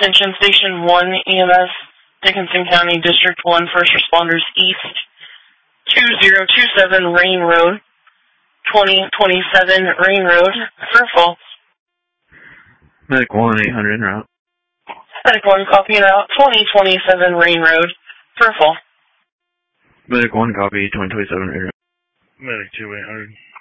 Attention Station 1 EMS, Dickinson County District 1 First Responders East, 2027 Rain Road, 2027 Rain Road, Fairfield. Medic 1, 800 en route. Medic 1 copy out, 2027 Rain Road, Fairfield. Medic 1 copy, 2027 Rain Road. Medic 2, 800.